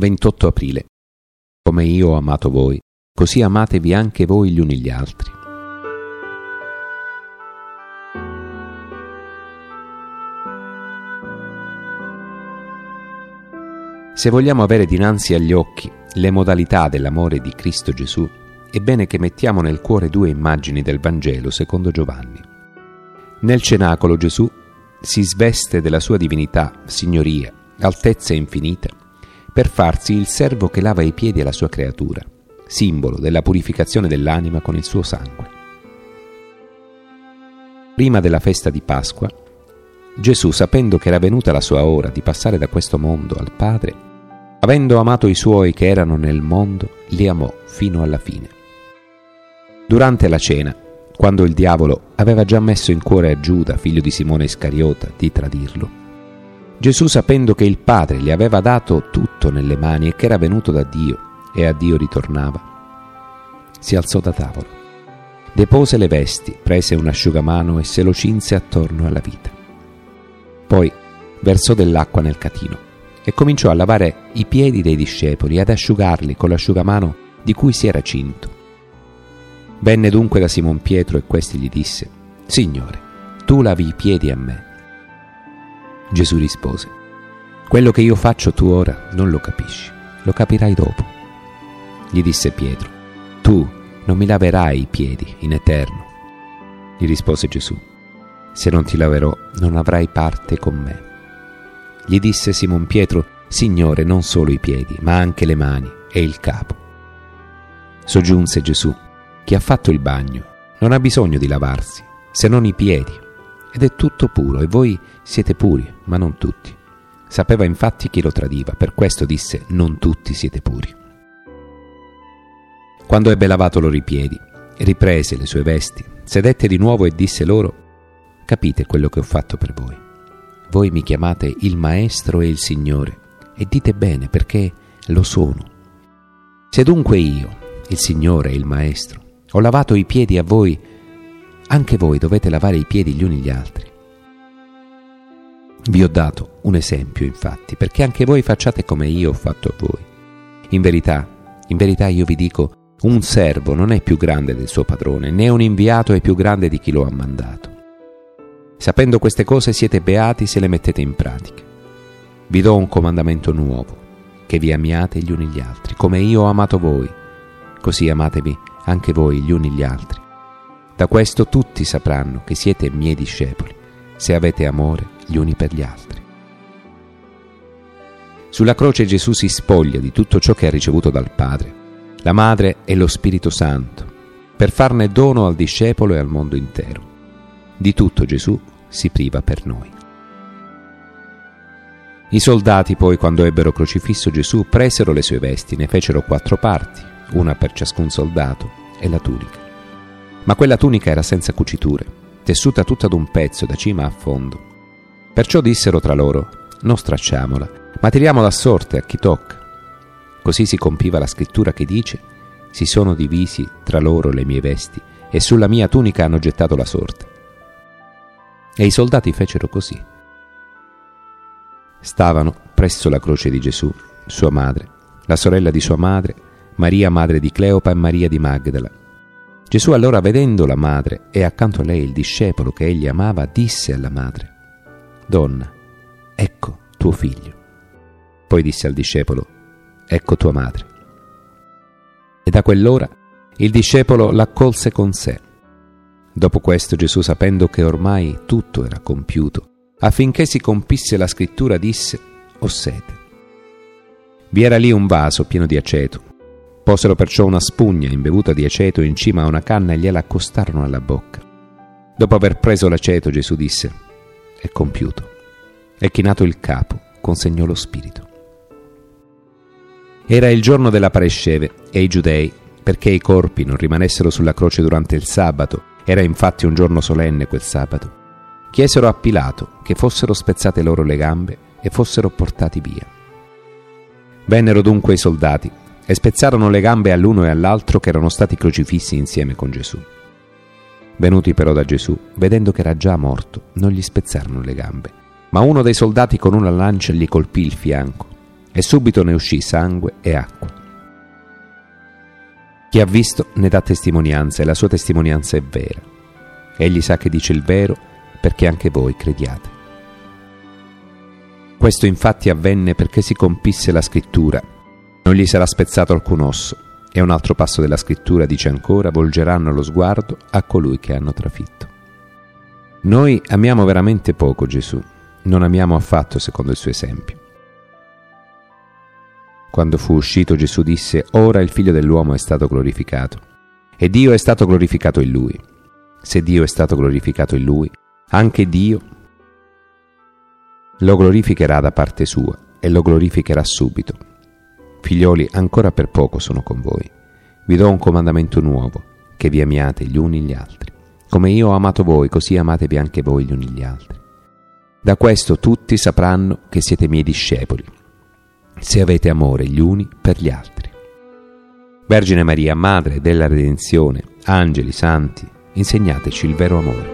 28 aprile. Come io ho amato voi, così amatevi anche voi gli uni gli altri. Se vogliamo avere dinanzi agli occhi le modalità dell'amore di Cristo Gesù, è bene che mettiamo nel cuore due immagini del Vangelo secondo Giovanni. Nel cenacolo Gesù si sveste della sua divinità, signoria, altezza infinita, per farsi il servo che lava i piedi alla sua creatura, simbolo della purificazione dell'anima con il suo sangue. Prima della festa di Pasqua, Gesù, sapendo che era venuta la sua ora di passare da questo mondo al Padre, avendo amato i suoi che erano nel mondo, li amò fino alla fine. Durante la cena, quando il diavolo aveva già messo in cuore a Giuda, figlio di Simone Iscariota, di tradirlo, Gesù, sapendo che il Padre gli aveva dato tutto nelle mani e che era venuto da Dio e a Dio ritornava, si alzò da tavolo, depose le vesti, prese un asciugamano e se lo cinse attorno alla vita. Poi versò dell'acqua nel catino e cominciò a lavare i piedi dei discepoli e ad asciugarli con l'asciugamano di cui si era cinto. Venne dunque da Simon Pietro e questi gli disse: «Signore, tu lavi i piedi a me». Gesù rispose: «Quello che io faccio tu ora non lo capisci, lo capirai dopo». Gli disse Pietro: «Tu non mi laverai i piedi in eterno». Gli rispose Gesù: «Se non ti laverò, non avrai parte con me». Gli disse Simon Pietro: «Signore, non solo i piedi, ma anche le mani e il capo». Soggiunse Gesù: «Chi ha fatto il bagno non ha bisogno di lavarsi, se non i piedi, ed è tutto puro, e voi siete puri, ma non tutti». Sapeva infatti chi lo tradiva, per questo disse: «Non tutti siete puri». Quando ebbe lavato loro i piedi, riprese le sue vesti, sedette di nuovo e disse loro: «Capite quello che ho fatto per voi. Voi mi chiamate il Maestro e il Signore, e dite bene, perché lo sono. Se dunque io, il Signore e il Maestro, ho lavato i piedi a voi, anche voi dovete lavare i piedi gli uni gli altri. Vi ho dato un esempio, infatti, perché anche voi facciate come io ho fatto a voi. In verità io vi dico, un servo non è più grande del suo padrone, né un inviato è più grande di chi lo ha mandato. Sapendo queste cose siete beati se le mettete in pratica. Vi do un comandamento nuovo, che vi amiate gli uni gli altri, come io ho amato voi, così amatevi anche voi gli uni gli altri. Da questo tutti sapranno che siete miei discepoli, se avete amore gli uni per gli altri». Sulla croce Gesù si spoglia di tutto ciò che ha ricevuto dal Padre, la Madre e lo Spirito Santo, per farne dono al discepolo e al mondo intero. Di tutto Gesù si priva per noi. I soldati poi, quando ebbero crocifisso Gesù, presero le sue vesti, ne fecero 4 parti, una per ciascun soldato, e la tunica. Ma quella tunica era senza cuciture, tessuta tutta d'un pezzo da cima a fondo. Perciò dissero tra loro: «Non stracciamola, ma tiriamola a sorte a chi tocca». Così si compiva la scrittura che dice: «Si sono divisi tra loro le mie vesti, e sulla mia tunica hanno gettato la sorte». E i soldati fecero così. Stavano presso la croce di Gesù, sua madre, la sorella di sua madre, Maria madre di Cleopa e Maria di Magdala. Gesù allora, vedendo la madre e accanto a lei il discepolo che egli amava, disse alla madre: «Donna, ecco tuo figlio». Poi disse al discepolo: «Ecco tua madre». E da quell'ora il discepolo l'accolse con sé. Dopo questo Gesù, sapendo che ormai tutto era compiuto, affinché si compisse la scrittura, disse: «Ho sete». Vi era lì un vaso pieno di aceto. Posero perciò una spugna imbevuta di aceto in cima a una canna e gliela accostarono alla bocca. Dopo aver preso l'aceto, Gesù disse: «È compiuto». E chinato il capo, consegnò lo spirito. Era il giorno della Paresceve e i giudei, perché i corpi non rimanessero sulla croce durante il sabato, era infatti un giorno solenne quel sabato, chiesero a Pilato che fossero spezzate loro le gambe e fossero portati via. Vennero dunque i soldati e spezzarono le gambe all'uno e all'altro che erano stati crocifissi insieme con Gesù. Venuti però da Gesù, vedendo che era già morto, non gli spezzarono le gambe, ma uno dei soldati con una lancia gli colpì il fianco e subito ne uscì sangue e acqua. Chi ha visto ne dà testimonianza, e la sua testimonianza è vera. Egli sa che dice il vero, perché anche voi crediate. Questo infatti avvenne perché si compisse la scrittura: non gli sarà spezzato alcun osso. E un altro passo della scrittura dice ancora: volgeranno lo sguardo a colui che hanno trafitto. Noi amiamo veramente poco Gesù, non amiamo affatto secondo il suo esempio. Quando fu uscito, Gesù disse: ora il Figlio dell'uomo è stato glorificato, e Dio è stato glorificato in lui. Se Dio è stato glorificato in lui, anche Dio lo glorificherà da parte sua, e lo glorificherà subito. Figlioli, ancora per poco sono con voi. Vi do un comandamento nuovo, che vi amiate gli uni gli altri. Come io ho amato voi, così amatevi anche voi gli uni gli altri. Da questo tutti sapranno che siete miei discepoli, se avete amore gli uni per gli altri. Vergine Maria, Madre della Redenzione, angeli, santi, insegnateci il vero amore.